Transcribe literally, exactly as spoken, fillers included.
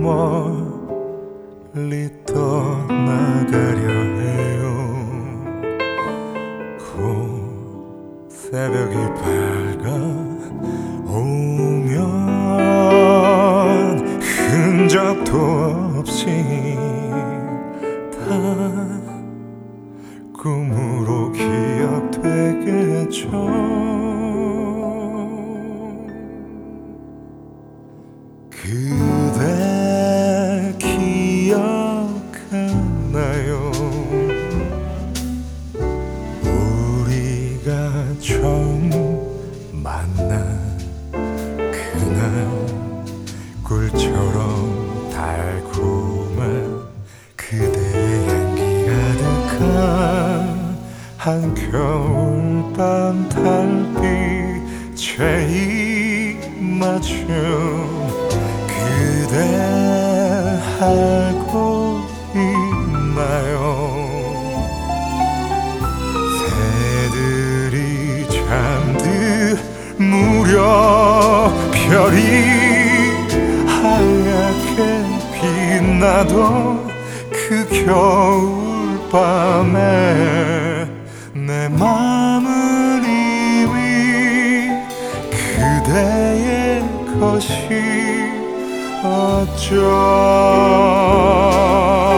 멀리 떠나가려 해요. 곧 새벽이 밝아오면 흔적도 없이 다 꿈으로 기억되겠죠. 그대 기억하나요? 우리가 처음 만난 그날 꿀처럼 달콤한 그대의 향기 가득한 한겨울밤 달빛에 입맞춤 그대 알고 있나요? 새들이 잠들 무렵 별이 하얗게 빛나던 그 겨울밤에 내 맘은 이미 그대의 것이 어쩌